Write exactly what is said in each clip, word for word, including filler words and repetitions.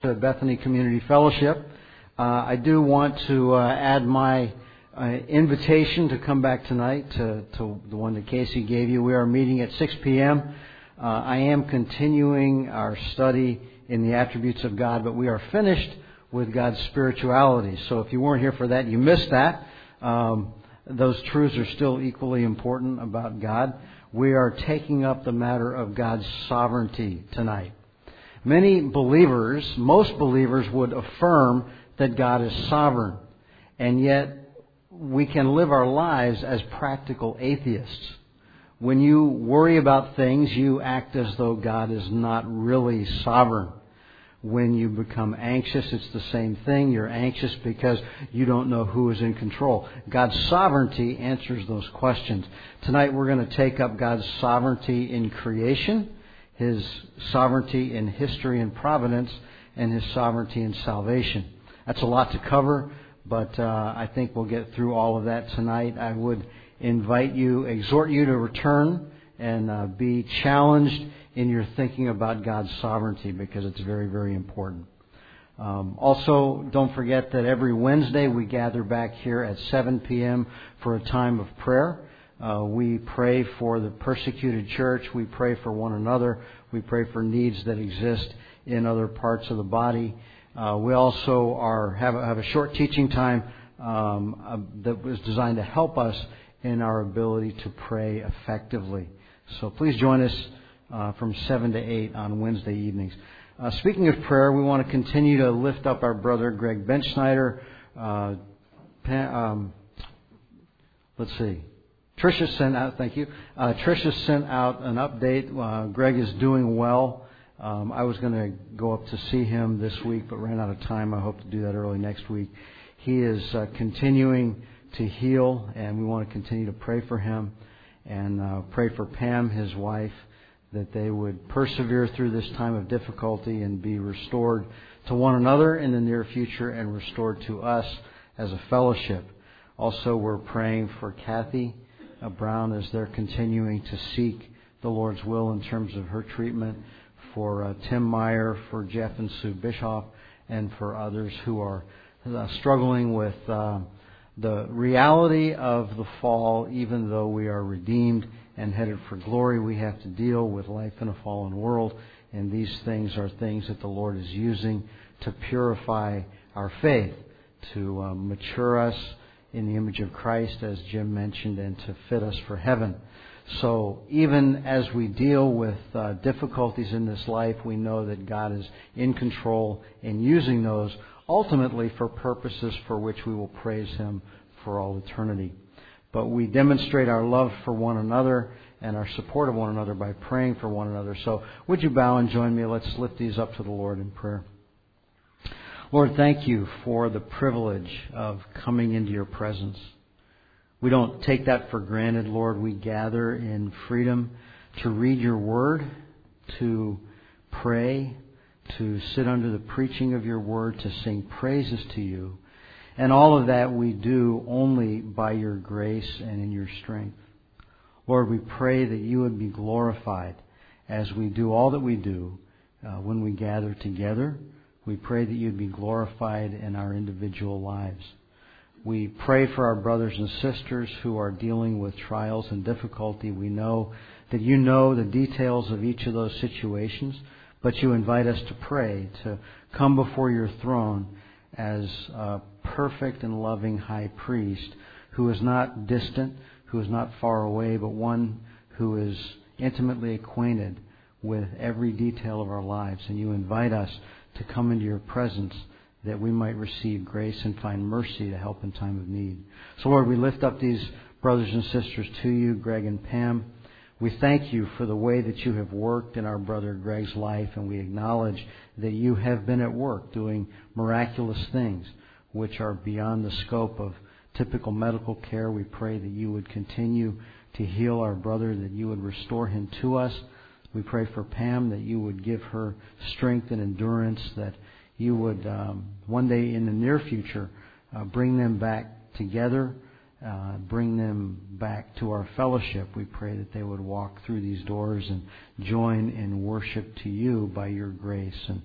to Bethany Community Fellowship. Uh, I do want to uh, add my uh, invitation to come back tonight to, to the one that Casey gave you. We are meeting at six p.m. Uh, I am continuing our study in the attributes of God, but we are finished with God's spirituality. So if you weren't here for that, you missed that. Um, those truths are still equally important about God. We are taking up the matter of God's sovereignty tonight. Many believers, most believers would affirm that God is sovereign, and yet we can live our lives as practical atheists. When you worry about things, you act as though God is not really sovereign. When you become anxious, it's the same thing. You're anxious because you don't know who is in control. God's sovereignty answers those questions. Tonight we're going to take up God's sovereignty in creation, His sovereignty in history and providence, and His sovereignty in salvation. That's a lot to cover, but uh, I think we'll get through all of that tonight. I would invite you, exhort you to return and uh, be challenged in your thinking about God's sovereignty, because it's very, very important. Um, also, don't forget that every Wednesday we gather back here at seven p.m. for a time of prayer. Uh, we pray for the persecuted church. We pray for one another. We pray for needs that exist in other parts of the body. Uh, we also are have a, have a short teaching time um, uh, that was designed to help us in our ability to pray effectively. So please join us uh, from seven to eight on Wednesday evenings. Uh, speaking of prayer, we want to continue to lift up our brother Greg Benschneider. Uh, um, let's see. Tricia sent out, thank you. Uh, Tricia sent out an update. Uh, Greg is doing well. Um, I was going to go up to see him this week, but ran out of time. I hope to do that early next week. He is uh, continuing to heal, and we want to continue to pray for him and uh, pray for Pam, his wife, that they would persevere through this time of difficulty and be restored to one another in the near future and restored to us as a fellowship. Also, we're praying for Kathy uh, Brown as they're continuing to seek the Lord's will in terms of her treatment, for uh, Tim Meyer, for Jeff and Sue Bischoff, and for others who are uh, struggling with uh, the reality of the fall. Even though we are redeemed and headed for glory, we have to deal with life in a fallen world, and these things are things that the Lord is using to purify our faith, to uh, mature us in the image of Christ, as Jim mentioned, and to fit us for heaven. So even as we deal with uh, difficulties in this life, we know that God is in control and using those ultimately for purposes for which we will praise Him for all eternity. But we demonstrate our love for one another and our support of one another by praying for one another. So would you bow and join me? Let's lift these up to the Lord in prayer. Lord, thank you for the privilege of coming into your presence. We don't take that for granted, Lord. We gather in freedom to read your word, to pray, to sit under the preaching of your word, to sing praises to you. And all of that we do only by your grace and in your strength. Lord, we pray that you would be glorified as we do all that we do uh, when we gather together. We pray that you'd be glorified in our individual lives. We pray for our brothers and sisters who are dealing with trials and difficulty. We know that you know the details of each of those situations, but you invite us to pray, to come before your throne as a perfect and loving high priest who is not distant, who is not far away, but one who is intimately acquainted with every detail of our lives. And you invite us to come into your presence that we might receive grace and find mercy to help in time of need. So, Lord, we lift up these brothers and sisters to you, Greg and Pam. We thank you for the way that you have worked in our brother Greg's life, and we acknowledge that you have been at work doing miraculous things which are beyond the scope of typical medical care. We pray that you would continue to heal our brother, that you would restore him to us. We pray for Pam, that you would give her strength and endurance, that you would um, one day in the near future uh, bring them back together, uh, bring them back to our fellowship. We pray that they would walk through these doors and join in worship to you by your grace, and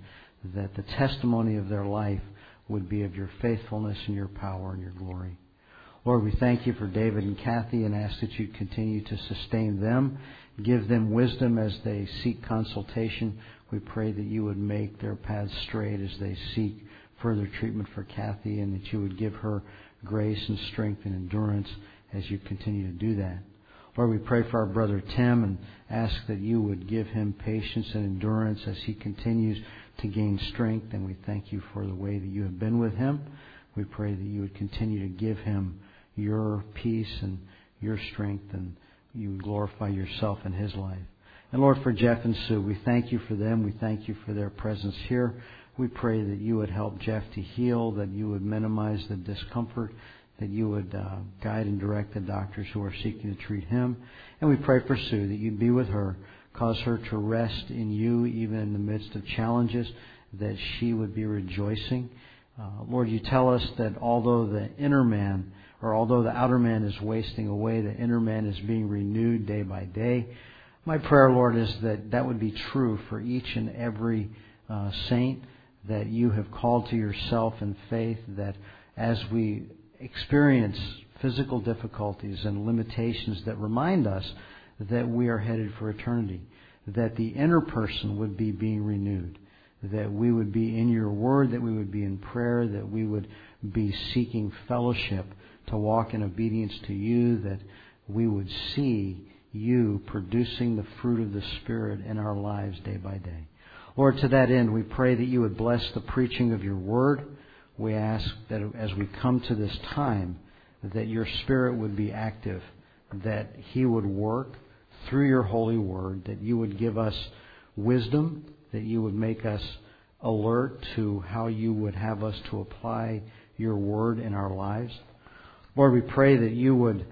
that the testimony of their life would be of your faithfulness and your power and your glory. Lord, we thank you for David and Kathy and ask that you continue to sustain them, give them wisdom as they seek consultation. We pray that you would make their paths straight as they seek further treatment for Kathy, and that you would give her grace and strength and endurance as you continue to do that. Lord, we pray for our brother Tim and ask that you would give him patience and endurance as he continues to gain strength, and we thank you for the way that you have been with him. We pray that you would continue to give him your peace and your strength, and you would glorify yourself in his life. And Lord, for Jeff and Sue, we thank you for them. We thank you for their presence here. We pray that you would help Jeff to heal, that you would minimize the discomfort, that you would uh, guide and direct the doctors who are seeking to treat him. And we pray for Sue, that you'd be with her, cause her to rest in you even in the midst of challenges, that she would be rejoicing. Uh, Lord, you tell us that although the inner man, or although the outer man is wasting away, the inner man is being renewed day by day. My prayer, Lord, is that that would be true for each and every uh, saint that you have called to yourself in faith, that as we experience physical difficulties and limitations that remind us that we are headed for eternity, that the inner person would be being renewed, that we would be in your word, that we would be in prayer, that we would be seeking fellowship to walk in obedience to you, that we would see you producing the fruit of the Spirit in our lives day by day. Lord, to that end, we pray that you would bless the preaching of your word. We ask that as we come to this time, that your Spirit would be active, that he would work through your holy word, that you would give us wisdom, that you would make us alert to how you would have us to apply your word in our lives. Lord, we pray that you would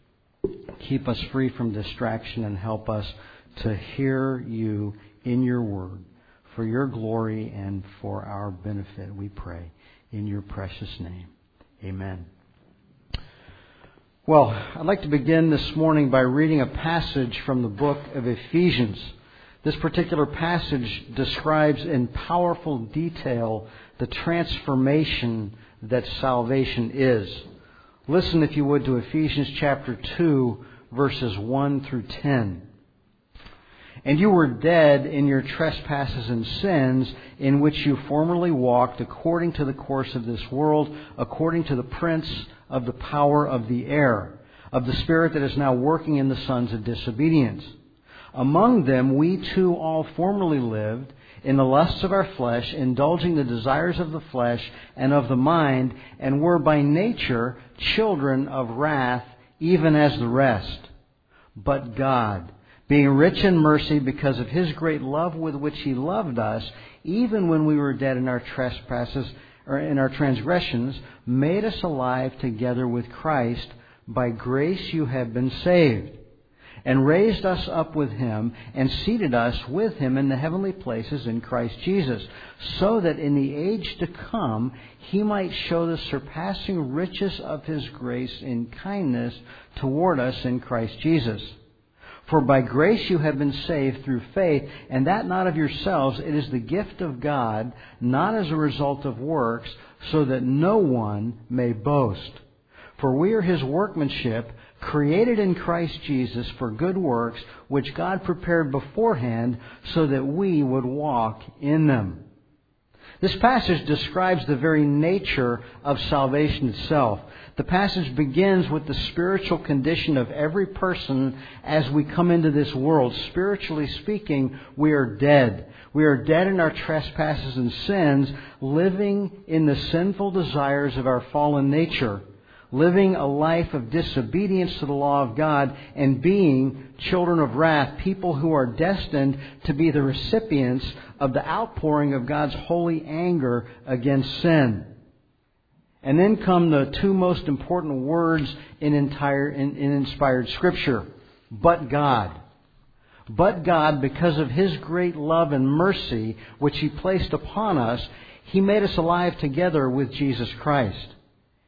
keep us free from distraction and help us to hear you in your word for your glory and for our benefit, we pray. In your precious name. Amen. Well, I'd like to begin this morning by reading a passage from the book of Ephesians. This particular passage describes in powerful detail the transformation that salvation is. Listen, if you would, to Ephesians chapter two, verses one through ten. And you were dead in your trespasses and sins, in which you formerly walked according to the course of this world, according to the prince of the power of the air, of the spirit that is now working in the sons of disobedience. Among them we too all formerly lived in the lusts of our flesh, indulging the desires of the flesh and of the mind, and were by nature children of wrath, even as the rest. But God, being rich in mercy because of his great love with which he loved us, even when we were dead in our trespasses or in our transgressions, made us alive together with Christ. By grace you have been saved, and raised us up with him, and seated us with him in the heavenly places in Christ Jesus, so that in the age to come he might show the surpassing riches of his grace in kindness toward us in Christ Jesus. For by grace you have been saved through faith, and that not of yourselves. It is the gift of God, not as a result of works, so that no one may boast. For we are his workmanship, created in Christ Jesus for good works, which God prepared beforehand so that we would walk in them. This passage describes the very nature of salvation itself. The passage begins with the spiritual condition of every person as we come into this world. Spiritually speaking, we are dead. We are dead in our trespasses and sins, living in the sinful desires of our fallen nature, living a life of disobedience to the law of God, and being children of wrath, people who are destined to be the recipients of the outpouring of God's holy anger against sin. And then come the two most important words in entire in, in inspired Scripture. But God. But God, because of his great love and mercy which he placed upon us, he made us alive together with Jesus Christ.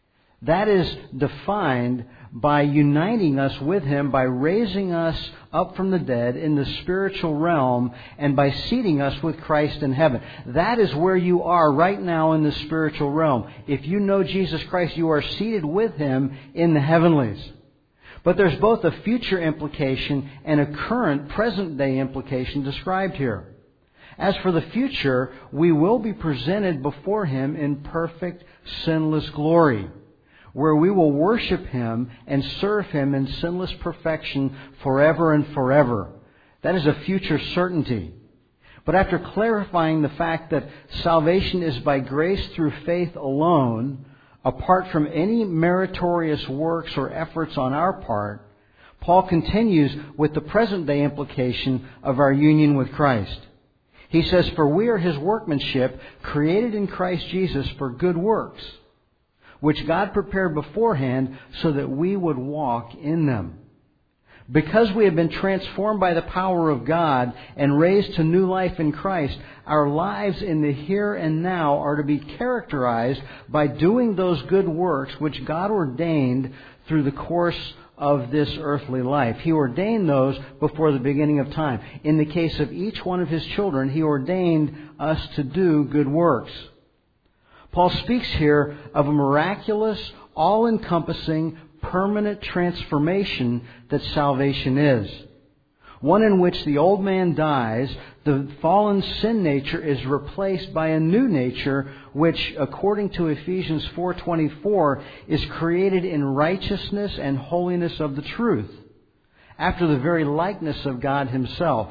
That is defined by uniting us with Him, by raising us up from the dead in the spiritual realm, and by seating us with Christ in heaven. That is where you are right now in the spiritual realm. If you know Jesus Christ, you are seated with Him in the heavenlies. But there's both a future implication and a current, present-day implication described here. As for the future, we will be presented before Him in perfect, sinless glory, where we will worship Him and serve Him in sinless perfection forever and forever. That is a future certainty. But after clarifying the fact that salvation is by grace through faith alone, apart from any meritorious works or efforts on our part, Paul continues with the present-day implication of our union with Christ. He says, "For we are His workmanship, created in Christ Jesus for good works, which God prepared beforehand so that we would walk in them." Because we have been transformed by the power of God and raised to new life in Christ, our lives in the here and now are to be characterized by doing those good works which God ordained through the course of this earthly life. He ordained those before the beginning of time. In the case of each one of His children, He ordained us to do good works. Paul speaks here of a miraculous, all-encompassing, permanent transformation that salvation is. One in which the old man dies, the fallen sin nature is replaced by a new nature which, according to Ephesians four twenty-four, is created in righteousness and holiness of the truth, after the very likeness of God Himself.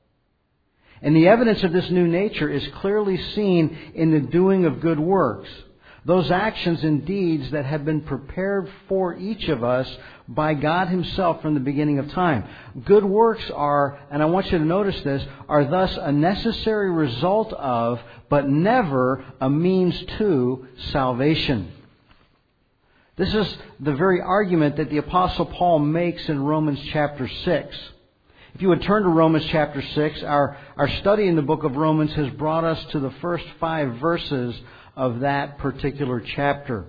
And the evidence of this new nature is clearly seen in the doing of good works, those actions and deeds that have been prepared for each of us by God Himself from the beginning of time. Good works are, and I want you to notice this, are thus a necessary result of, but never a means to, salvation. This is the very argument that the Apostle Paul makes in Romans chapter six. If you would turn to Romans chapter six, our, our study in the book of Romans has brought us to the first five verses of that particular chapter.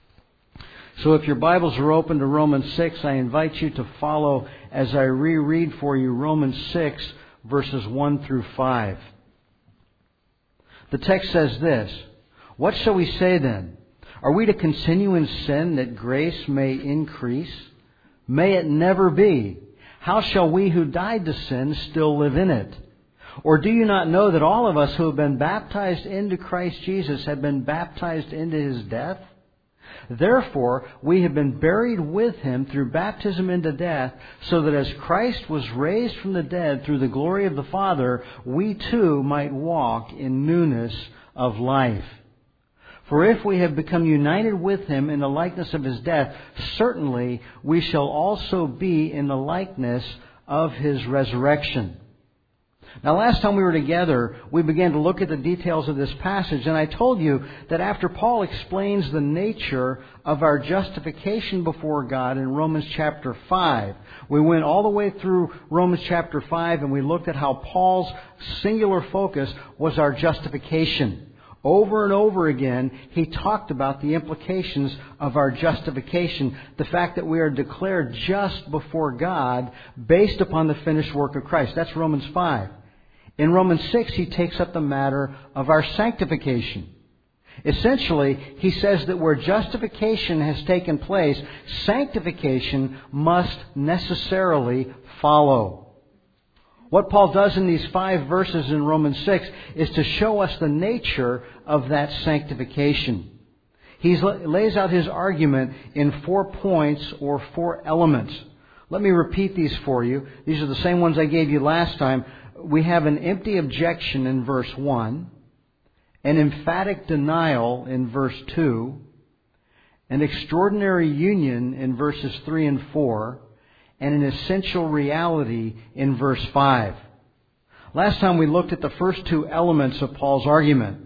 So if your Bibles are open to Romans six, I invite you to follow as I reread for you Romans six, verses one through five. The text says this: "What shall we say then? Are we to continue in sin that grace may increase? May it never be. How shall we who died to sin still live in it? Or do you not know that all of us who have been baptized into Christ Jesus have been baptized into His death? Therefore, we have been buried with Him through baptism into death, so that as Christ was raised from the dead through the glory of the Father, we too might walk in newness of life. For if we have become united with Him in the likeness of His death, certainly we shall also be in the likeness of His resurrection." Now, last time we were together, we began to look at the details of this passage, and I told you that after Paul explains the nature of our justification before God in Romans chapter five, we went all the way through Romans chapter five, and we looked at how Paul's singular focus was our justification. Over and over again, he talked about the implications of our justification, the fact that we are declared just before God based upon the finished work of Christ. That's Romans five. In Romans six, he takes up the matter of our sanctification. Essentially, he says that where justification has taken place, sanctification must necessarily follow. What Paul does in these five verses in Romans six is to show us the nature of that sanctification. He lays out his argument in four points or four elements. Let me repeat these for you. These are the same ones I gave you last time. We have an empty objection in verse one, an emphatic denial in verse two, an extraordinary union in verses three and four, and an essential reality in verse five. Last time we looked at the first two elements of Paul's argument.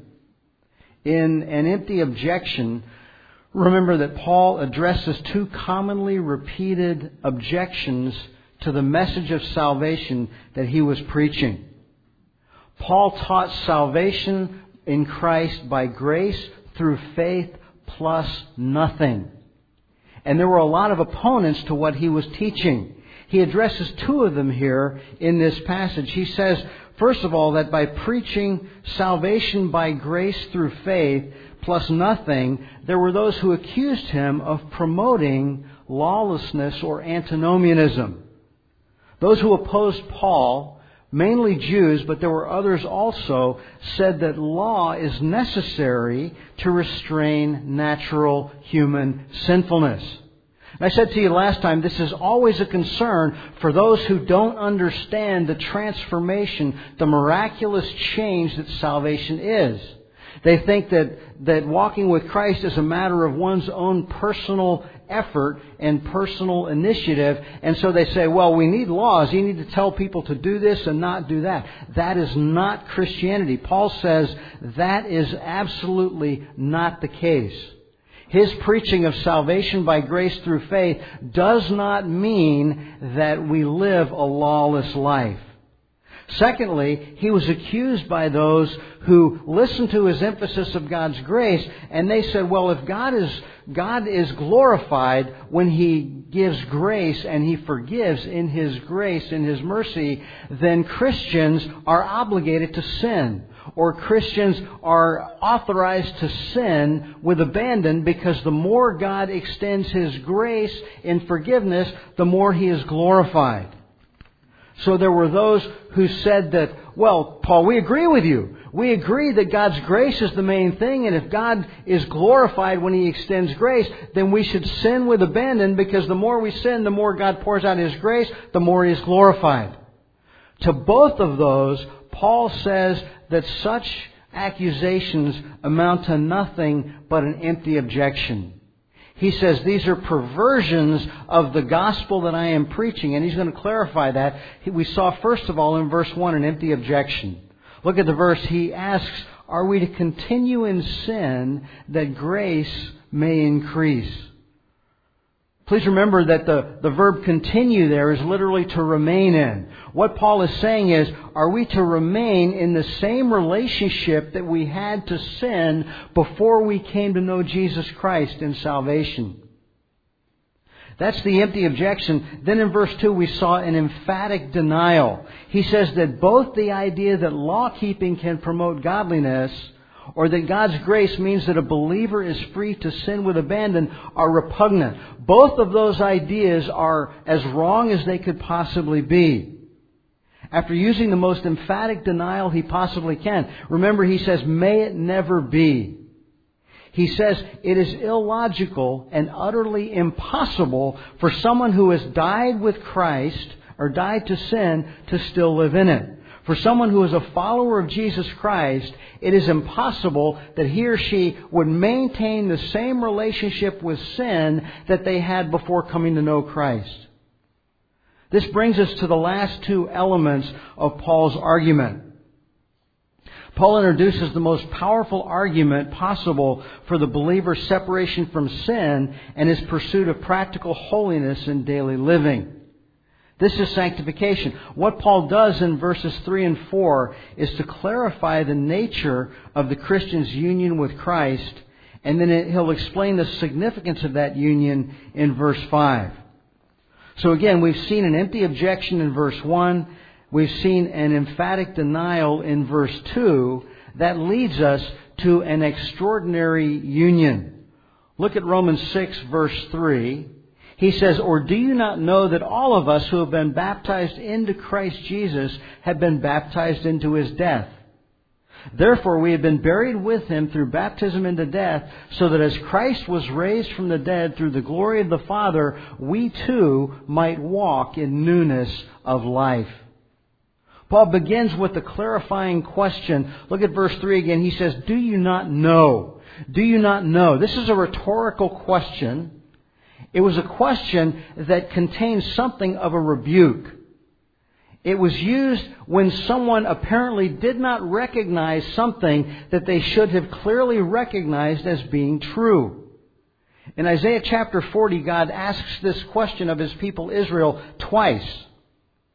In an empty objection, remember that Paul addresses two commonly repeated objections to the message of salvation that he was preaching. Paul taught salvation in Christ by grace through faith plus nothing. And there were a lot of opponents to what he was teaching. He addresses two of them here in this passage. He says, first of all, that by preaching salvation by grace through faith plus nothing, there were those who accused him of promoting lawlessness or antinomianism. Those who opposed Paul, mainly Jews, but there were others also, said that law is necessary to restrain natural human sinfulness. And I said to you last time, this is always a concern for those who don't understand the transformation, the miraculous change that salvation is. They think that, that walking with Christ is a matter of one's own personal effort and personal initiative. And so they say, well, we need laws. You need to tell people to do this and not do that. That is not Christianity. Paul says that is absolutely not the case. His preaching of salvation by grace through faith does not mean that we live a lawless life. Secondly, he was accused by those who listened to his emphasis of God's grace, and they said, well, if God is God is glorified when He gives grace and He forgives in His grace, in His mercy, then Christians are obligated to sin. Or Christians are authorized to sin with abandon, because the more God extends His grace in forgiveness, the more He is glorified. So there were those who said that, well, Paul, we agree with you. We agree that God's grace is the main thing, and if God is glorified when He extends grace, then we should sin with abandon, because the more we sin, the more God pours out His grace, the more He is glorified. To both of those, Paul says that such accusations amount to nothing but an empty objection. He says these are perversions of the gospel that I am preaching, and he's going to clarify that. We saw first of all in verse one an empty objection. Look at the verse. He asks, are we to continue in sin that grace may increase? Please remember that the, the verb continue there is literally to remain in. What Paul is saying is, are we to remain in the same relationship that we had to sin before we came to know Jesus Christ in salvation? That's the empty objection. Then in verse two we saw an emphatic denial. He says that both the idea that law-keeping can promote godliness, or that God's grace means that a believer is free to sin with abandon, are repugnant. Both of those ideas are as wrong as they could possibly be. After using the most emphatic denial he possibly can, remember he says, may it never be. He says it is illogical and utterly impossible for someone who has died with Christ or died to sin to still live in it. For someone who is a follower of Jesus Christ, it is impossible that he or she would maintain the same relationship with sin that they had before coming to know Christ. This brings us to the last two elements of Paul's argument. Paul introduces the most powerful argument possible for the believer's separation from sin and his pursuit of practical holiness in daily living. This is sanctification. What Paul does in verses three and four is to clarify the nature of the Christian's union with Christ, and then he'll explain the significance of that union in verse five. So again, we've seen an empty objection in verse one. We've seen an emphatic denial in verse two. That leads us to an extraordinary union. Look at Romans six, verse three. He says, or do you not know that all of us who have been baptized into Christ Jesus have been baptized into His death? Therefore we have been buried with Him through baptism into death, so that as Christ was raised from the dead through the glory of the Father, we too might walk in newness of life. Paul begins with the clarifying question. Look at verse three again. He says, do you not know? Do you not know? This is a rhetorical question. It was a question that contained something of a rebuke. It was used when someone apparently did not recognize something that they should have clearly recognized as being true. In Isaiah chapter forty, God asks this question of His people Israel twice.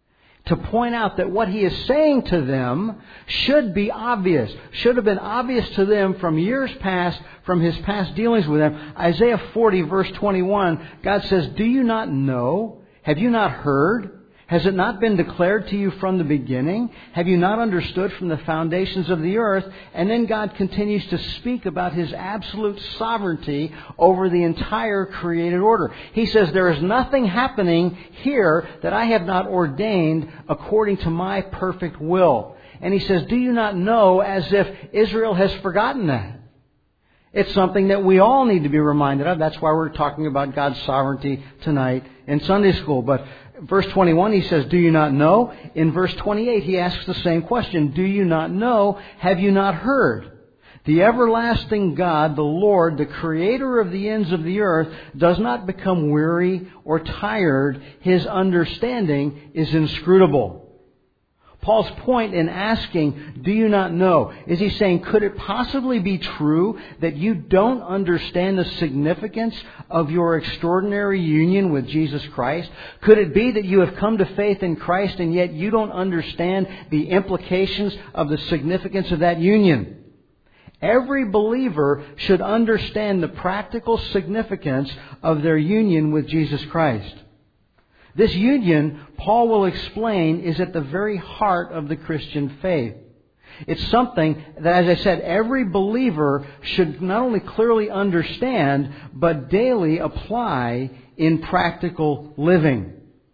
to point out that what he is saying to them should be obvious, should have been obvious to them from years past, from his past dealings with them. Isaiah forty, verse twenty-one, God says, "Do you not know? Have you not heard? Has it not been declared to you from the beginning? Have you not understood from the foundations of the earth?" And then God continues to speak about His absolute sovereignty over the entire created order. He says, "There is nothing happening here that I have not ordained according to my perfect will." And He says, "Do you not know?" As if Israel has forgotten that. It's something that we all need to be reminded of. That's why we're talking about God's sovereignty tonight in Sunday school. But verse twenty-one, He says, "Do you not know?" In verse twenty-eight, He asks the same question. "Do you not know? Have you not heard? The everlasting God, the Lord, the Creator of the ends of the earth, does not become weary or tired. His understanding is inscrutable." Paul's point in asking, "Do you not know?" is he's saying, could it possibly be true that you don't understand the significance of your extraordinary union with Jesus Christ? Could it be that you have come to faith in Christ and yet you don't understand the implications of the significance of that union? Every believer should understand the practical significance of their union with Jesus Christ. This union, Paul will explain, is at the very heart of the Christian faith. It's something that, as I said, every believer should not only clearly understand, but daily apply in practical living.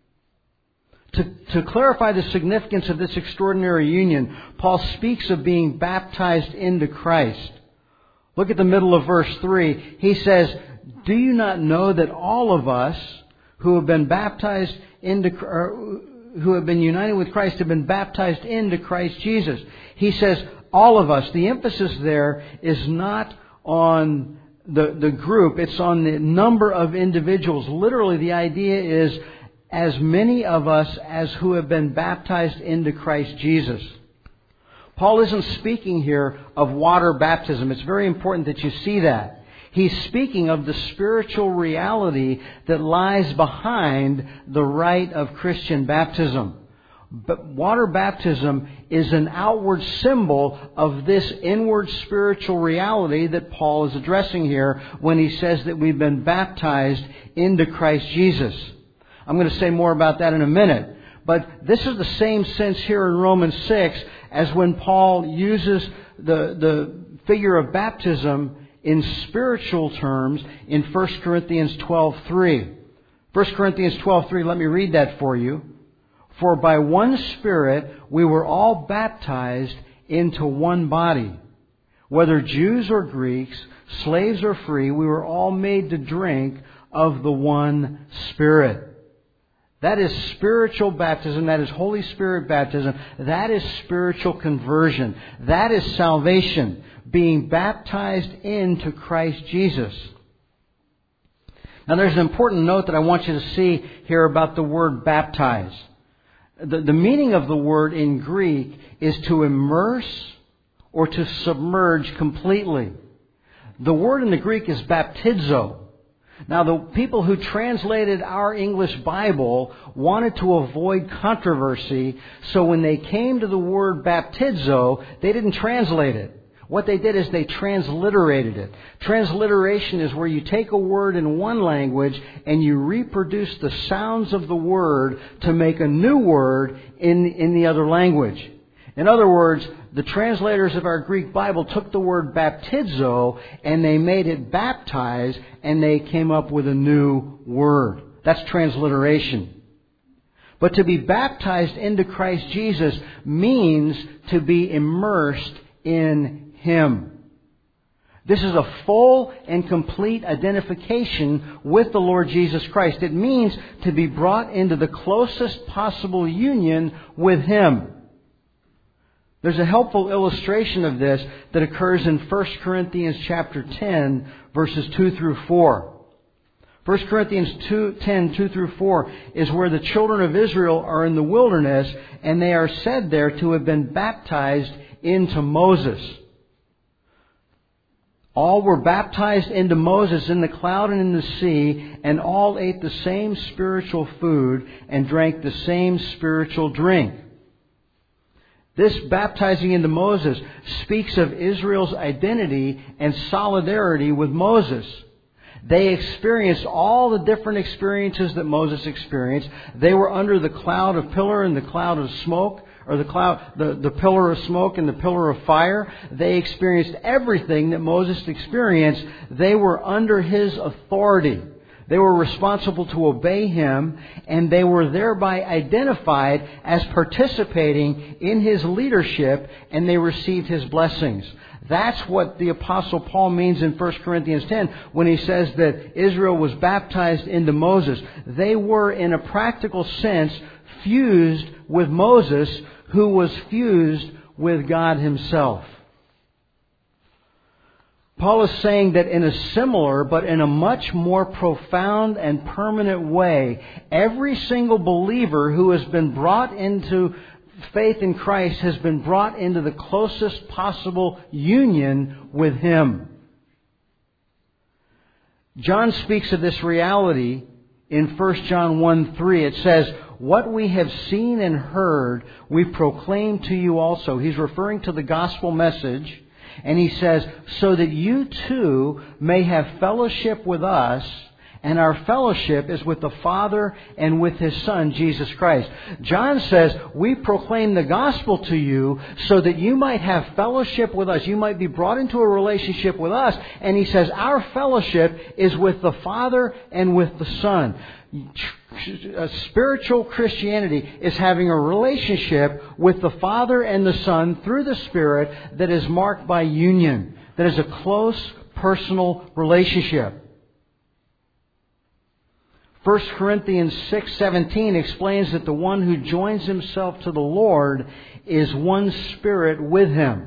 To, to clarify the significance of this extraordinary union, Paul speaks of being baptized into Christ. Look at the middle of verse three. He says, "Do you not know that all of us who have been baptized into, or who have been united with Christ have been baptized into Christ Jesus?" He says, all of us. The emphasis there is not on the, the group. It's on the number of individuals. Literally, the idea is as many of us as who have been baptized into Christ Jesus. Paul isn't speaking here of water baptism. It's very important that you see that. He's speaking of the spiritual reality that lies behind the rite of Christian baptism. But water baptism is an outward symbol of this inward spiritual reality that Paul is addressing here when he says that we've been baptized into Christ Jesus. I'm going to say more about that in a minute. But this is the same sense here in Romans six as when Paul uses the, the figure of baptism in spiritual terms in First Corinthians twelve three. First Corinthians twelve three, let me read that for you. "For by one Spirit we were all baptized into one body. Whether Jews or Greeks, slaves or free, we were all made to drink of the one Spirit." That is spiritual baptism. That is Holy Spirit baptism. That is spiritual conversion. That is salvation. Being baptized into Christ Jesus. Now there's an important note that I want you to see here about the word baptize. The, the meaning of the word in Greek is to immerse or to submerge completely. The word in the Greek is baptizo. Now, the people who translated our English Bible wanted to avoid controversy, so when they came to the word baptizo, they didn't translate it. What they did is they transliterated it. Transliteration is where you take a word in one language and you reproduce the sounds of the word to make a new word in, in the other language. In other words, the translators of our Greek Bible took the word baptizo and they made it baptize, and they came up with a new word. That's transliteration. But to be baptized into Christ Jesus means to be immersed in Him. This is a full and complete identification with the Lord Jesus Christ. It means to be brought into the closest possible union with Him. There's a helpful illustration of this that occurs in First Corinthians chapter ten, verses two through four. First Corinthians ten, two through four is where the children of Israel are in the wilderness, and they are said there to have been baptized into Moses. All were baptized into Moses in the cloud and in the sea, and all ate the same spiritual food and drank the same spiritual drink. This baptizing into Moses speaks of Israel's identity and solidarity with Moses. They experienced all the different experiences that Moses experienced. They were under the cloud of pillar and the cloud of smoke, or the cloud, the, the pillar of smoke and the pillar of fire. They experienced everything that Moses experienced. They were under his authority. They were responsible to obey him, and they were thereby identified as participating in his leadership, and they received his blessings. That's what the Apostle Paul means in First Corinthians ten when he says that Israel was baptized into Moses. They were, in a practical sense, fused with Moses, who was fused with God himself. Paul is saying that in a similar, but in a much more profound and permanent way, every single believer who has been brought into faith in Christ has been brought into the closest possible union with Him. John speaks of this reality in First John one three. It says, "What we have seen and heard, we proclaim to you also." He's referring to the gospel message. And he says, "So that you too may have fellowship with us." And our fellowship is with the Father and with His Son, Jesus Christ. John says, we proclaim the gospel to you so that you might have fellowship with us. You might be brought into a relationship with us. And he says, our fellowship is with the Father and with the Son. A spiritual Christianity is having a relationship with the Father and the Son through the Spirit that is marked by union. That is a close, personal relationship. First Corinthians six seventeen explains that the one who joins himself to the Lord is one spirit with Him.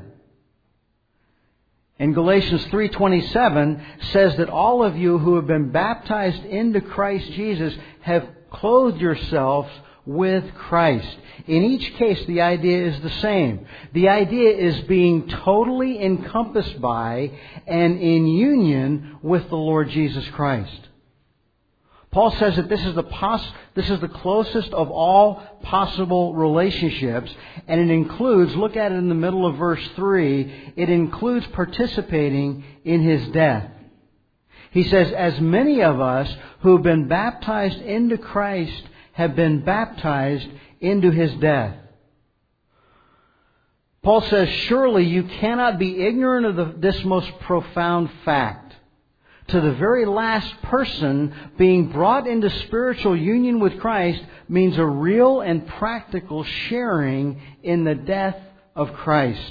And Galatians three twenty-seven says that all of you who have been baptized into Christ Jesus have clothed yourselves with Christ. In each case, the idea is the same. The idea is being totally encompassed by and in union with the Lord Jesus Christ. Paul says that this is the pos- this is the closest of all possible relationships, and it includes, look at it in the middle of verse three, it includes participating in His death. He says, as many of us who have been baptized into Christ have been baptized into His death. Paul says, surely you cannot be ignorant of the, this most profound fact. To the very last person, being brought into spiritual union with Christ means a real and practical sharing in the death of Christ.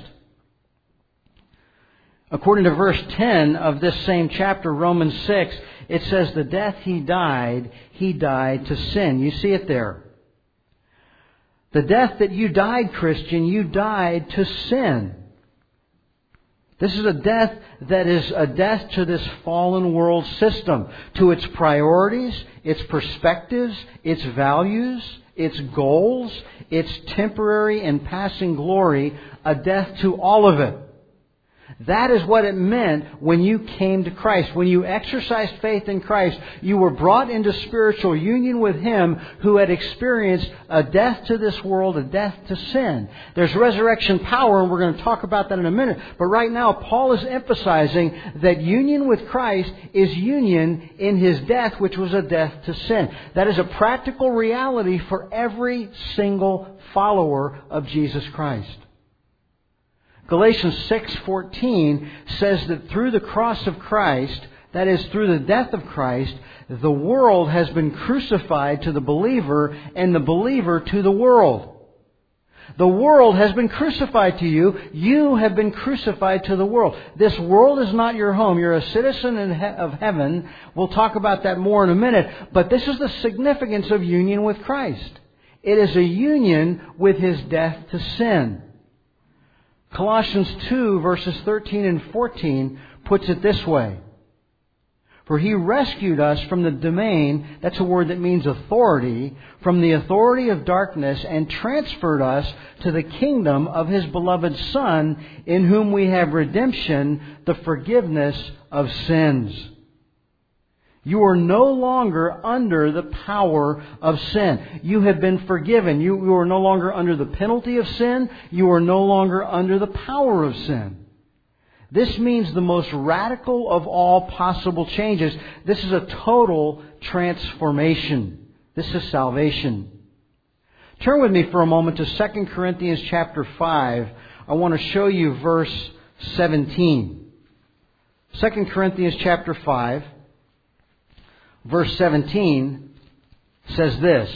According to verse ten of this same chapter, Romans six, it says, the death He died, He died to sin. You see it there. The death that you died, Christian, you died to sin. This is a death that is a death to this fallen world system, to its priorities, its perspectives, its values, its goals, its temporary and passing glory, a death to all of it. That is what it meant when you came to Christ. When you exercised faith in Christ, you were brought into spiritual union with Him who had experienced a death to this world, a death to sin. There's resurrection power, and we're going to talk about that in a minute. But right now, Paul is emphasizing that union with Christ is union in His death, which was a death to sin. That is a practical reality for every single follower of Jesus Christ. Galatians six fourteen says that through the cross of Christ, that is, through the death of Christ, the world has been crucified to the believer and the believer to the world. The world has been crucified to you. You have been crucified to the world. This world is not your home. You're a citizen of heaven. We'll talk about that more in a minute. But this is the significance of union with Christ. It is a union with His death to sin. Colossians two verses thirteen and fourteen puts it this way. For He rescued us from the domain, that's a word that means authority, from the authority of darkness and transferred us to the kingdom of His beloved Son, in whom we have redemption, the forgiveness of sins. You are no longer under the power of sin. You have been forgiven. You, you are no longer under the penalty of sin. You are no longer under the power of sin. This means the most radical of all possible changes. This is a total transformation. This is salvation. Turn with me for a moment to Second Corinthians chapter five. I want to show you verse seventeen. Second Corinthians chapter five, verse seventeen says this.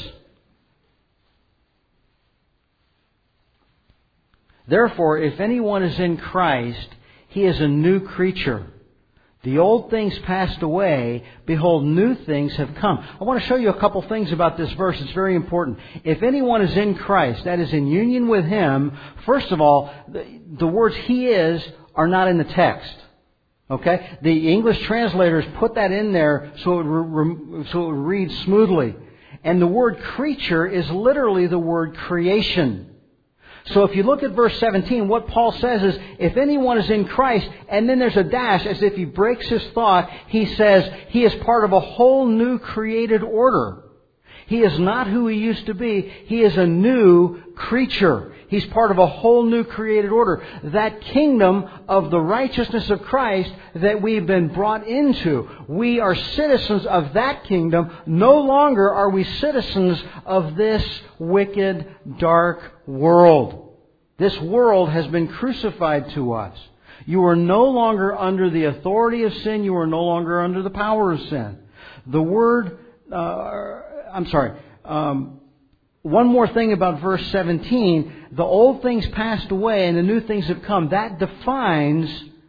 Therefore, if anyone is in Christ, he is a new creature. The old things passed away. Behold, new things have come. I want to show you a couple things about this verse. It's very important. If anyone is in Christ, that is in union with Him, first of all, the, the words He is are not in the text. Okay? The English translators put that in there so it, re, so it would read smoothly. And the word creature is literally the word creation. So if you look at verse seventeen, what Paul says is, if anyone is in Christ, and then there's a dash as if he breaks his thought, he says he is part of a whole new created order. He is not who he used to be. He is a new creature. He's part of a whole new created order. That kingdom of the righteousness of Christ that we've been brought into. We are citizens of that kingdom. No longer are we citizens of this wicked, dark world. This world has been crucified to us. You are no longer under the authority of sin. You are no longer under the power of sin. The word, uh, I'm sorry, um, one more thing about verse seventeen. The old things passed away and the new things have come. That defines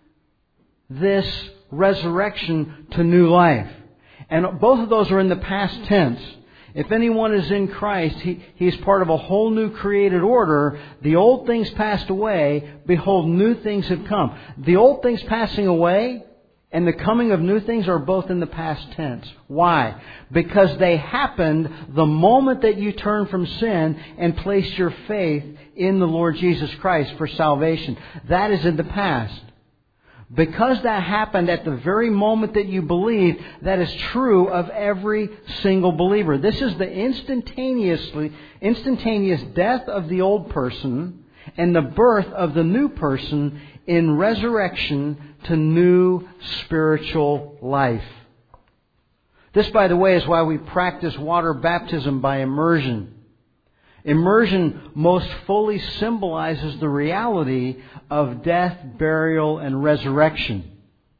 this resurrection to new life. And both of those are in the past tense. If anyone is in Christ, he, he is part of a whole new created order. The old things passed away. Behold, new things have come. The old things passing away and the coming of new things are both in the past tense. Why? Because they happened the moment that you turned from sin and placed your faith in the Lord Jesus Christ for salvation. That is in the past. Because that happened at the very moment that you believed, that is true of every single believer. This is the instantaneously, instantaneous death of the old person and the birth of the new person in resurrection to new spiritual life. This, by the way, is why we practice water baptism by immersion. Immersion most fully symbolizes the reality of death, burial, and resurrection.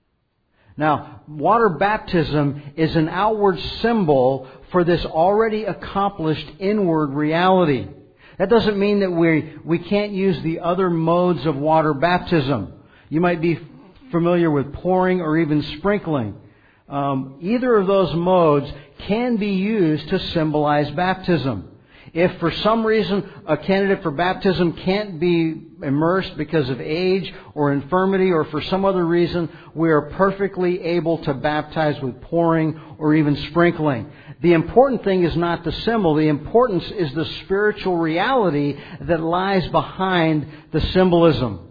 Now, water baptism is an outward symbol for this already accomplished inward reality. That doesn't mean that we we can't use the other modes of water baptism. You might be familiar with pouring or even sprinkling. Um, either of those modes can be used to symbolize baptism. If for some reason a candidate for baptism can't be immersed because of age or infirmity, or for some other reason, we are perfectly able to baptize with pouring or even sprinkling. The important thing is not the symbol. The importance is the spiritual reality that lies behind the symbolism.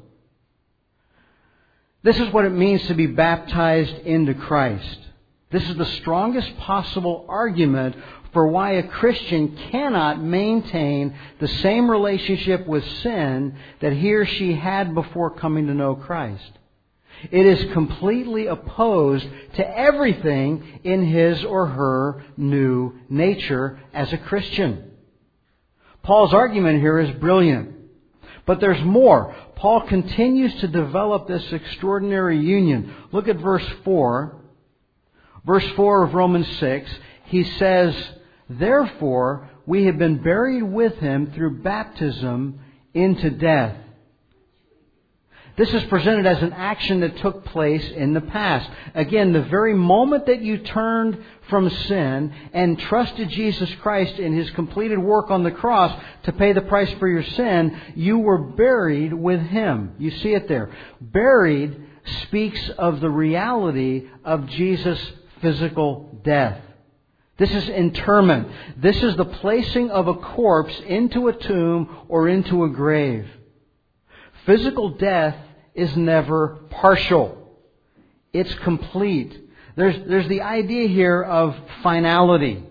This is what it means to be baptized into Christ. This is the strongest possible argument for why a Christian cannot maintain the same relationship with sin that he or she had before coming to know Christ. It is completely opposed to everything in his or her new nature as a Christian. Paul's argument here is brilliant. But there's more. Paul continues to develop this extraordinary union. Look at verse four. Verse four of Romans six. He says, therefore, we have been buried with Him through baptism into death. This is presented as an action that took place in the past. Again, the very moment that you turned from sin and trusted Jesus Christ in His completed work on the cross to pay the price for your sin, you were buried with Him. You see it there. Buried speaks of the reality of Jesus' physical death. This is interment. This is the placing of a corpse into a tomb or into a grave. Physical death is never partial. It's complete. There's, there's the idea here of finality.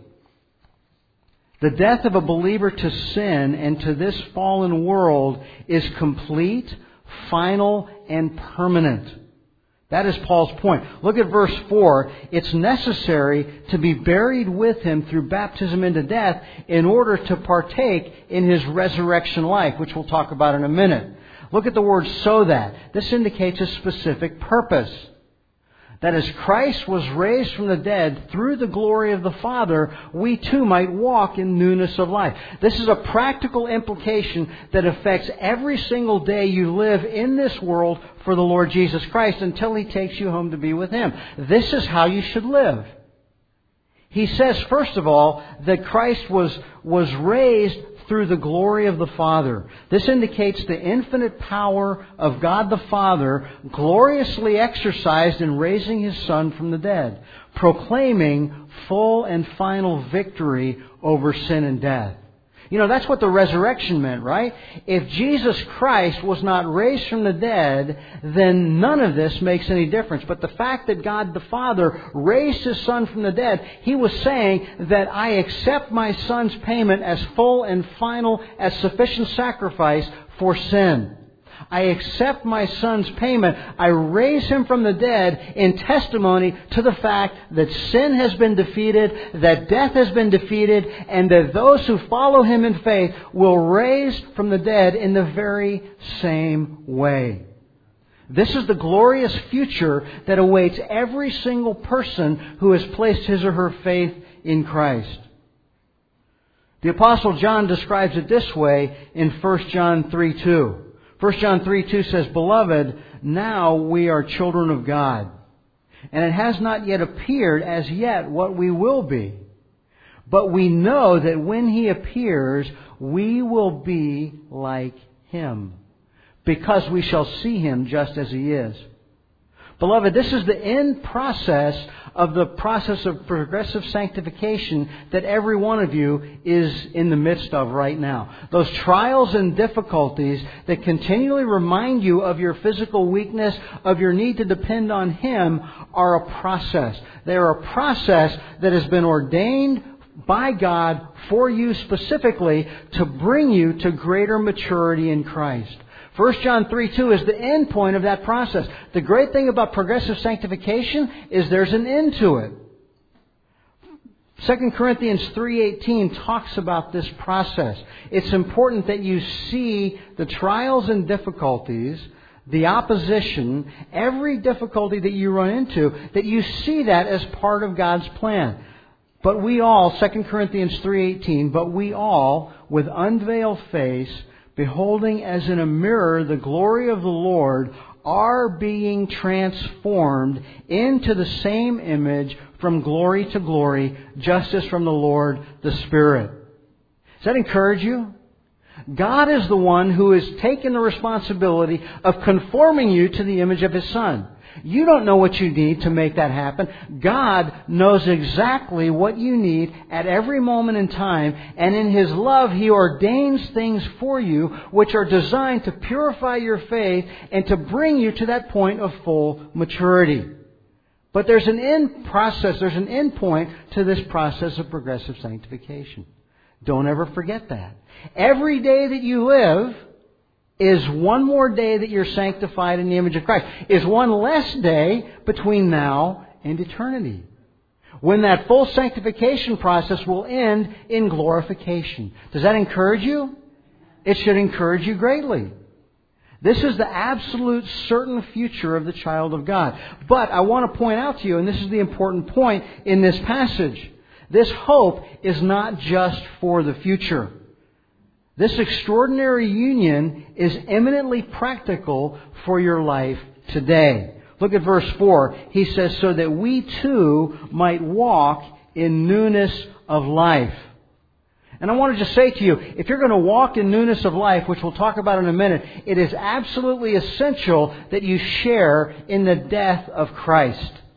The death of a believer to sin and to this fallen world is complete, final, and permanent. That is Paul's point. Look at verse four. It's necessary to be buried with Him through baptism into death in order to partake in His resurrection life, which we'll talk about in a minute. Look at the word "so that." This indicates a specific purpose. That as Christ was raised from the dead through the glory of the Father, we too might walk in newness of life. This is a practical implication that affects every single day you live in this world for the Lord Jesus Christ until He takes you home to be with Him. This is how you should live. He says, first of all, that Christ was, was raised through the glory of the Father. This indicates the infinite power of God the Father gloriously exercised in raising His Son from the dead, proclaiming full and final victory over sin and death. You know, that's what the resurrection meant, right? If Jesus Christ was not raised from the dead, then none of this makes any difference. But the fact that God the Father raised His Son from the dead, He was saying that I accept my Son's payment as full and final, as sufficient sacrifice for sin. I accept my Son's payment. I raise Him from the dead in testimony to the fact that sin has been defeated, that death has been defeated, and that those who follow Him in faith will raise from the dead in the very same way. This is the glorious future that awaits every single person who has placed his or her faith in Christ. The Apostle John describes it this way in First John three two. First John three two says, "Beloved, now we are children of God, and it has not yet appeared as yet what we will be. But we know that when He appears, we will be like Him, because we shall see Him just as He is." Beloved, this is the end process of the process of progressive sanctification that every one of you is in the midst of right now. Those trials and difficulties that continually remind you of your physical weakness, of your need to depend on Him, are a process. They are a process that has been ordained by God for you specifically to bring you to greater maturity in Christ. First John three two is the end point of that process. The great thing about progressive sanctification is there's an end to it. Second Corinthians three eighteen talks about this process. It's important that you see the trials and difficulties, the opposition, every difficulty that you run into, that you see that as part of God's plan. But we all, Second Corinthians three eighteen, but we all, with unveiled face, beholding as in a mirror the glory of the Lord, are being transformed into the same image from glory to glory, just as from the Lord the Spirit. Does that encourage you? God is the one who has taken the responsibility of conforming you to the image of His Son. You don't know what you need to make that happen. God knows exactly what you need at every moment in time, and in His love He ordains things for you which are designed to purify your faith and to bring you to that point of full maturity. But there's an end process, there's an end point to this process of progressive sanctification. Don't ever forget that. Every day that you live is one more day that you're sanctified in the image of Christ. Is one less day between now and eternity, when that full sanctification process will end in glorification. Does that encourage you? It should encourage you greatly. This is the absolute certain future of the child of God. But I want to point out to you, and this is the important point in this passage, this hope is not just for the future. This extraordinary union is eminently practical for your life today. Look at verse four. He says, "So that we too might walk in newness of life." And I want to just say to you, if you're going to walk in newness of life, which we'll talk about in a minute, it is absolutely essential that you share in the death of Christ.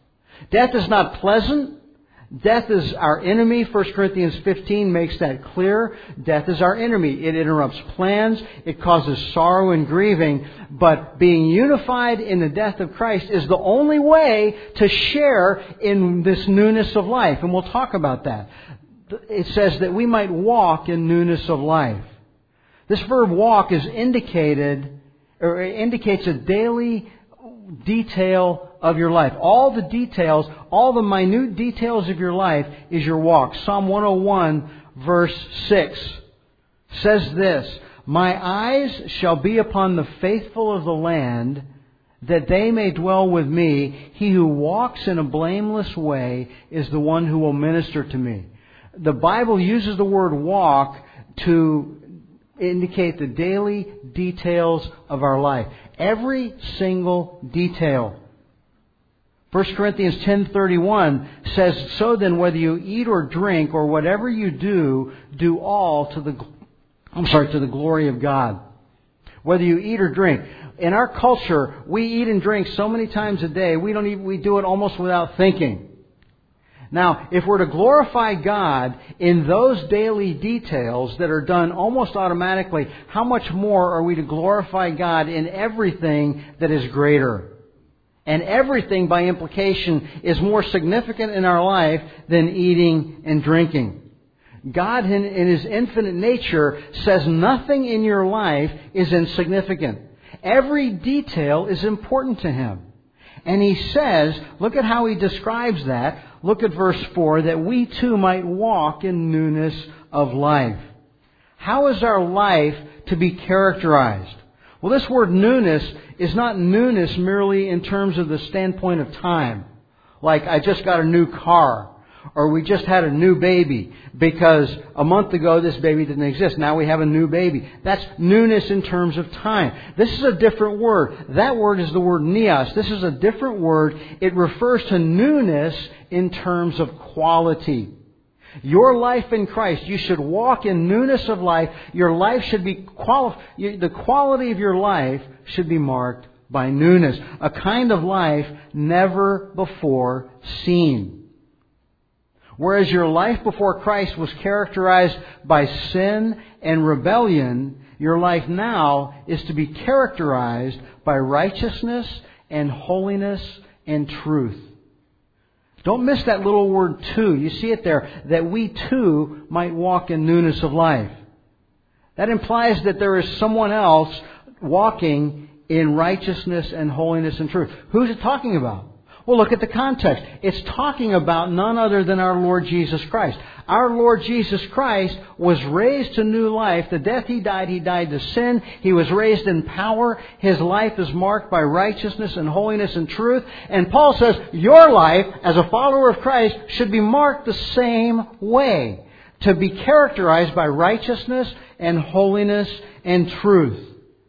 Death is not pleasant. Death is our enemy. First Corinthians fifteen makes that clear. Death is our enemy. It interrupts plans. It causes sorrow and grieving. But being unified in the death of Christ is the only way to share in this newness of life. And we'll talk about that. It says that we might walk in newness of life. This verb walk is indicated, or it indicates a daily detail of your life. All the details, all the minute details of your life is your walk. Psalm one oh one verse six says this, "My eyes shall be upon the faithful of the land, that they may dwell with me. He who walks in a blameless way is the one who will minister to me." The Bible uses the word walk to indicate the daily details of our life. Every single detail. First Corinthians ten thirty-one says, "So then, whether you eat or drink or whatever you do, do all to the I'm sorry to the glory of God." Whether you eat or drink. In our culture, we eat and drink so many times a day, we don't even we do it almost without thinking. Now, if we're to glorify God in those daily details that are done almost automatically, how much more are we to glorify God in everything that is greater? And everything, by implication, is more significant in our life than eating and drinking. God, in, in His infinite nature, says nothing in your life is insignificant. Every detail is important to Him. And He says, look at how He describes that. Look at verse four, that we too might walk in newness of life. How is our life to be characterized? Well, this word newness is not newness merely in terms of the standpoint of time. Like, I just got a new car. Or we just had a new baby because a month ago this baby didn't exist. Now we have a new baby. That's newness in terms of time. This is a different word. That word is the word neos. This is a different word. It refers to newness in terms of quality. Your life in Christ, you should walk in newness of life. Your life should be quali- the quality of your life should be marked by newness. A kind of life never before seen. Whereas your life before Christ was characterized by sin and rebellion, your life now is to be characterized by righteousness and holiness and truth. Don't miss that little word too. You see it there, that we too might walk in newness of life. That implies that there is someone else walking in righteousness and holiness and truth. Who's it talking about? Well, look at the context. It's talking about none other than our Lord Jesus Christ. Our Lord Jesus Christ was raised to new life. The death He died, He died to sin. He was raised in power. His life is marked by righteousness and holiness and truth. And Paul says, your life as a follower of Christ should be marked the same way. To be characterized by righteousness and holiness and truth.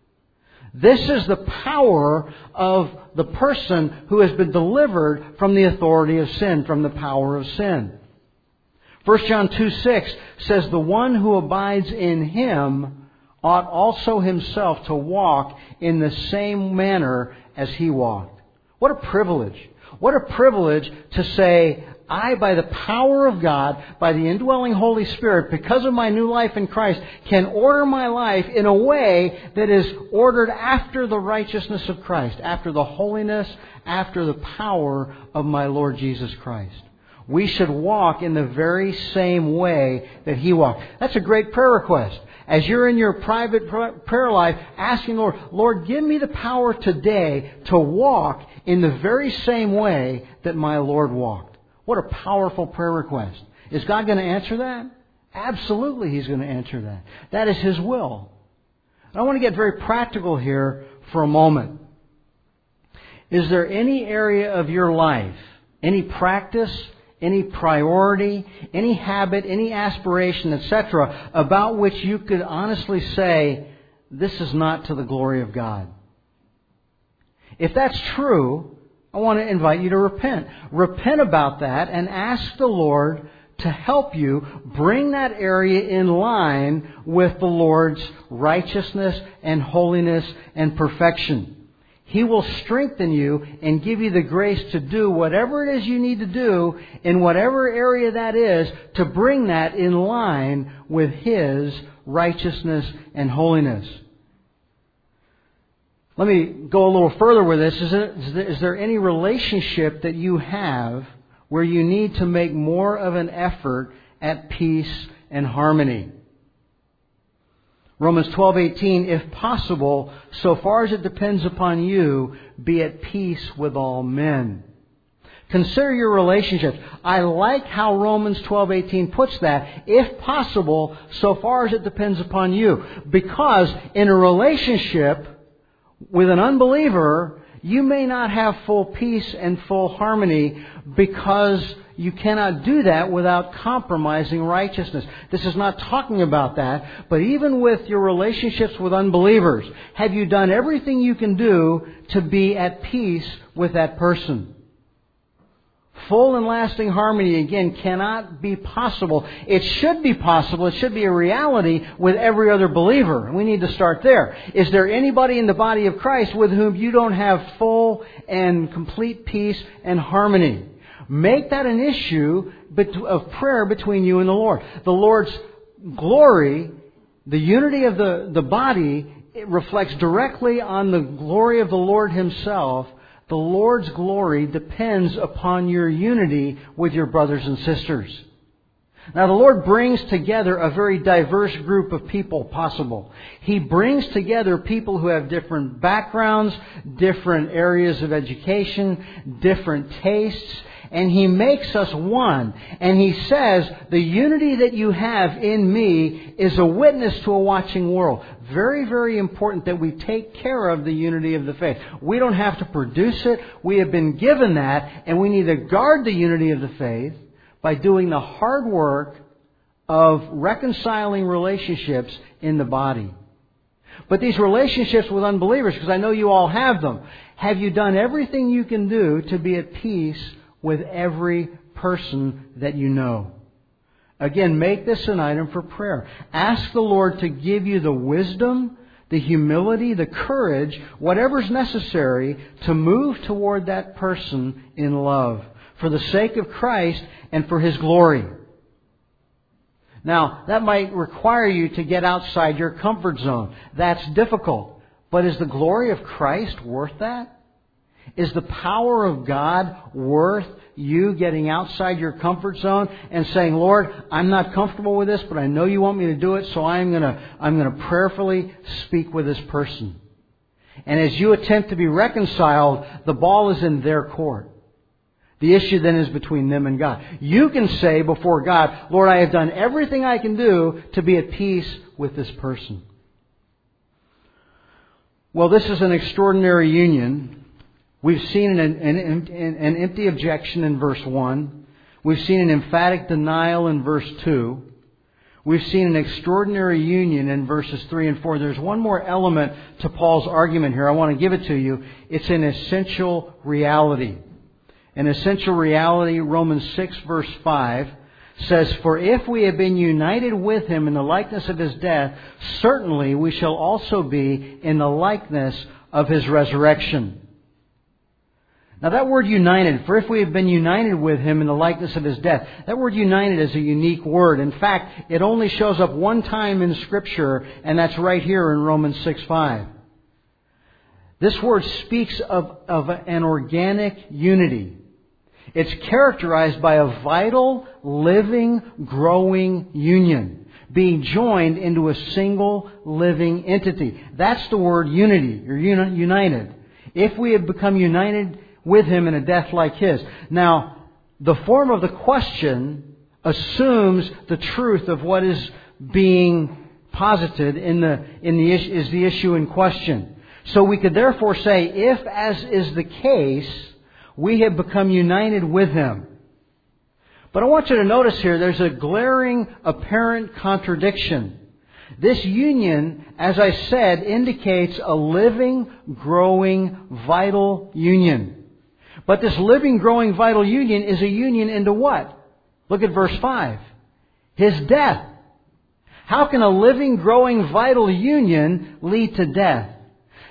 This is the power of the person who has been delivered from the authority of sin, from the power of sin. First John two six says, the one who abides in Him ought also himself to walk in the same manner as He walked. What a privilege. What a privilege to say, I, by the power of God, by the indwelling Holy Spirit, because of my new life in Christ, can order my life in a way that is ordered after the righteousness of Christ, after the holiness, after the power of my Lord Jesus Christ. We should walk in the very same way that He walked. That's a great prayer request. As you're in your private prayer life, asking Lord, Lord, give me the power today to walk in the very same way that my Lord walked. What a powerful prayer request. Is God going to answer that? Absolutely He's going to answer that. That is His will. And I want to get very practical here for a moment. Is there any area of your life, any practice, any priority, any habit, any aspiration, et cetera, about which you could honestly say, this is not to the glory of God? If that's true, I want to invite you to repent. Repent about that and ask the Lord to help you bring that area in line with the Lord's righteousness and holiness and perfection. He will strengthen you and give you the grace to do whatever it is you need to do in whatever area that is to bring that in line with His righteousness and holiness. Let me go a little further with this. Is there, is there, is there any relationship that you have where you need to make more of an effort at peace and harmony? Romans twelve eighteen, if possible, so far as it depends upon you, be at peace with all men. Consider your relationships. I like how Romans twelve eighteen puts that. If possible, so far as it depends upon you. Because in a relationship with an unbeliever, you may not have full peace and full harmony because you cannot do that without compromising righteousness. This is not talking about that, but even with your relationships with unbelievers, have you done everything you can do to be at peace with that person? Full and lasting harmony, again, cannot be possible. It should be possible. It should be a reality with every other believer. We need to start there. Is there anybody in the body of Christ with whom you don't have full and complete peace and harmony? Make that an issue of prayer between you and the Lord. The Lord's glory, the unity of the, the body, it reflects directly on the glory of the Lord Himself. The Lord's glory depends upon your unity with your brothers and sisters. Now, the Lord brings together a very diverse group of people possible. He brings together people who have different backgrounds, different areas of education, different tastes, and He makes us one. And He says, the unity that you have in me is a witness to a watching world. Very, very important that we take care of the unity of the faith. We don't have to produce it. We have been given that, and we need to guard the unity of the faith by doing the hard work of reconciling relationships in the body. But these relationships with unbelievers, because I know you all have them, have you done everything you can do to be at peace with every person that you know? Again, make this an item for prayer. Ask the Lord to give you the wisdom, the humility, the courage, whatever's necessary to move toward that person in love for the sake of Christ and for His glory. Now, that might require you to get outside your comfort zone. That's difficult. But is the glory of Christ worth that? Is the power of God worth you getting outside your comfort zone and saying, Lord, I'm not comfortable with this, but I know you want me to do it, so I'm going to I'm going to prayerfully speak with this person. And as you attempt to be reconciled, the ball is in their court. The issue then is between them and God. You can say before God, Lord, I have done everything I can do to be at peace with this person. Well, this is an extraordinary union. We've seen an, an, an empty objection in verse one. We've seen an emphatic denial in verse two. We've seen an extraordinary union in verses three and four. There's one more element to Paul's argument here. I want to give it to you. It's an essential reality. An essential reality, Romans six verse five, says, For if we have been united with Him in the likeness of His death, certainly we shall also be in the likeness of His resurrection. Now that word united, for if we have been united with Him in the likeness of His death, that word united is a unique word. In fact, it only shows up one time in Scripture, and that's right here in Romans six five. This word speaks of, of an organic unity. It's characterized by a vital, living, growing union, being joined into a single living entity. That's the word unity, or uni- united. If we have become united with Him in a death like His. Now, the form of the question assumes the truth of what is being posited in the in the is the issue in question. So we could therefore say, if, as is the case, we have become united with Him. But I want you to notice here, there's a glaring apparent contradiction. This union, as I said, indicates a living, growing, vital union. But this living, growing, vital union is a union into what? Look at verse five. His death. How can a living, growing, vital union lead to death?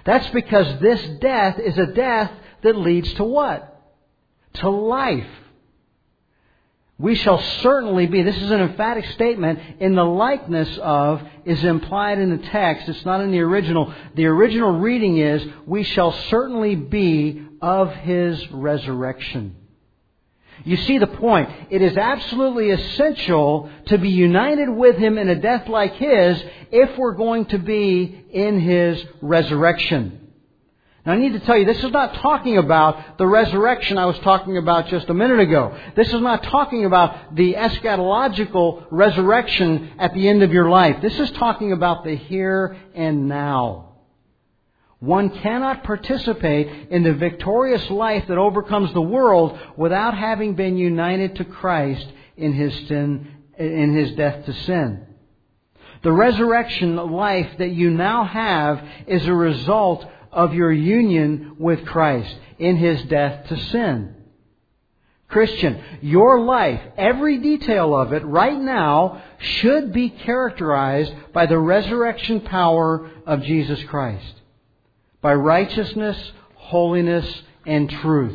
That's because this death is a death that leads to what? To life. We shall certainly be, this is an emphatic statement, in the likeness of is implied in the text. It's not in the original. The original reading is, we shall certainly be of His resurrection. You see the point. It is absolutely essential to be united with Him in a death like His if we're going to be in His resurrection. Now I need to tell you, this is not talking about the resurrection I was talking about just a minute ago. This is not talking about the eschatological resurrection at the end of your life. This is talking about the here and now. One cannot participate in the victorious life that overcomes the world without having been united to Christ in His sin, in His death to sin. The resurrection life that you now have is a result of your union with Christ in His death to sin. Christian, your life, every detail of it right now should be characterized by the resurrection power of Jesus Christ. By righteousness, holiness, and truth.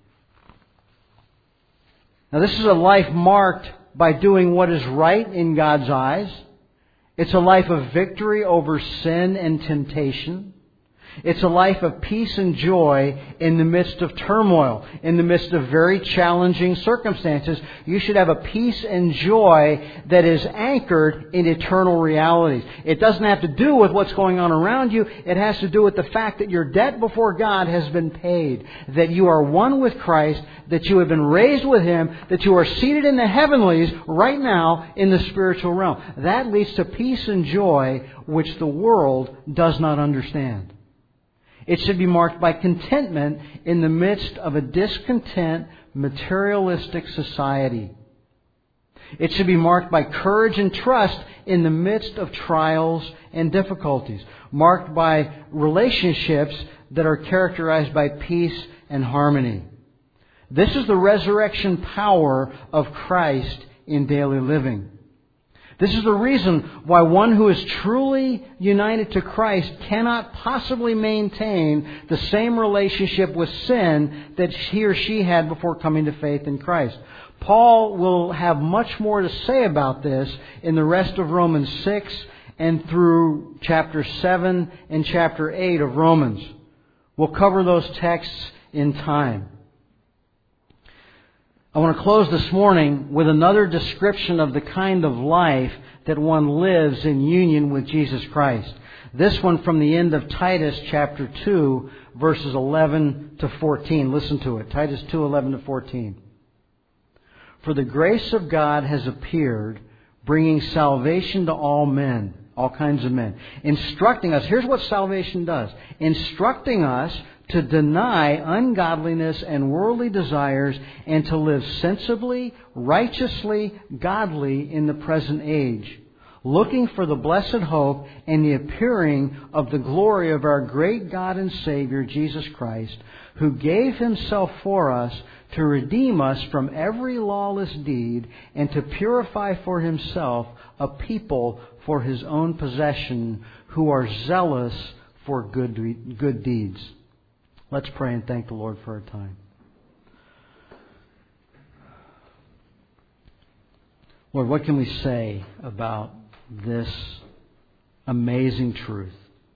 Now this is a life marked by doing what is right in God's eyes. It's a life of victory over sin and temptation. It's a life of peace and joy in the midst of turmoil, in the midst of very challenging circumstances. You should have a peace and joy that is anchored in eternal realities. It doesn't have to do with what's going on around you. It has to do with the fact that your debt before God has been paid, that you are one with Christ, that you have been raised with Him, that you are seated in the heavenlies right now in the spiritual realm. That leads to peace and joy which the world does not understand. It should be marked by contentment in the midst of a discontent, materialistic society. It should be marked by courage and trust in the midst of trials and difficulties. Marked by relationships that are characterized by peace and harmony. This is the resurrection power of Christ in daily living. This is the reason why one who is truly united to Christ cannot possibly maintain the same relationship with sin that he or she had before coming to faith in Christ. Paul will have much more to say about this in the rest of Romans six and through chapter seven and chapter eight of Romans. We'll cover those texts in time. I want to close this morning with another description of the kind of life that one lives in union with Jesus Christ. This one from the end of Titus chapter two, verses eleven to fourteen. Listen to it. Titus two, eleven to fourteen. For the grace of God has appeared, bringing salvation to all men, all kinds of men. Instructing us, here's what salvation does. Instructing us to deny ungodliness and worldly desires and to live sensibly, righteously, godly in the present age, looking for the blessed hope and the appearing of the glory of our great God and Savior, Jesus Christ, who gave Himself for us to redeem us from every lawless deed and to purify for Himself a people for His own possession who are zealous for good, good deeds. Let's pray and thank the Lord for our time. Lord, what can we say about this amazing truth?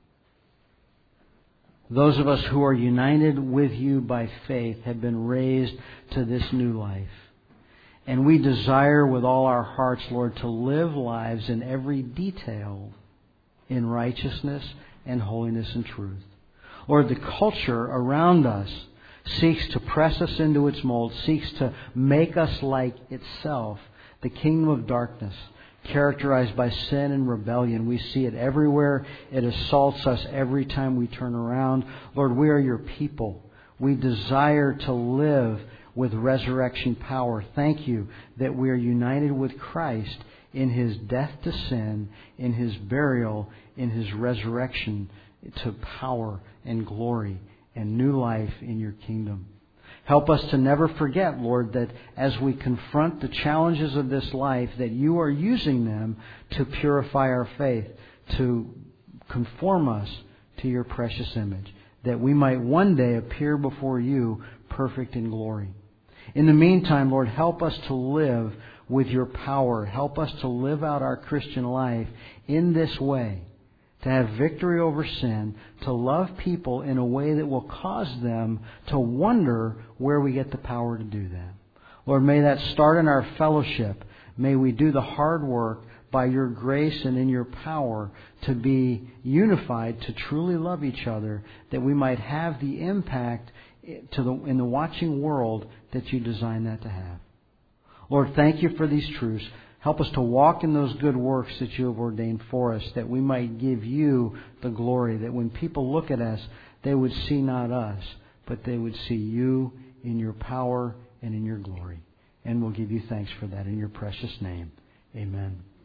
Those of us who are united with You by faith have been raised to this new life. And we desire with all our hearts, Lord, to live lives in every detail in righteousness and holiness and truth. Lord, the culture around us seeks to press us into its mold, seeks to make us like itself, the kingdom of darkness, characterized by sin and rebellion. We see it everywhere. It assaults us every time we turn around. Lord, we are Your people. We desire to live with resurrection power. Thank You that we are united with Christ in His death to sin, in His burial, in His resurrection to power and glory and new life in Your kingdom. Help us to never forget, Lord, that as we confront the challenges of this life, that You are using them to purify our faith, to conform us to your precious image, that we might one day appear before you perfect in glory. In the meantime, Lord, help us to live with your power. Help us to live out our Christian life in this way, to have victory over sin, to love people in a way that will cause them to wonder where we get the power to do that. Lord, may that start in our fellowship. May we do the hard work by your grace and in your power to be unified, to truly love each other, that we might have the impact to the, in the watching world that you designed that to have. Lord, thank you for these truths. Help us to walk in those good works that you have ordained for us, that we might give you the glory, that when people look at us, they would see not us, but they would see you in your power and in your glory. And we'll give you thanks for that in your precious name. Amen.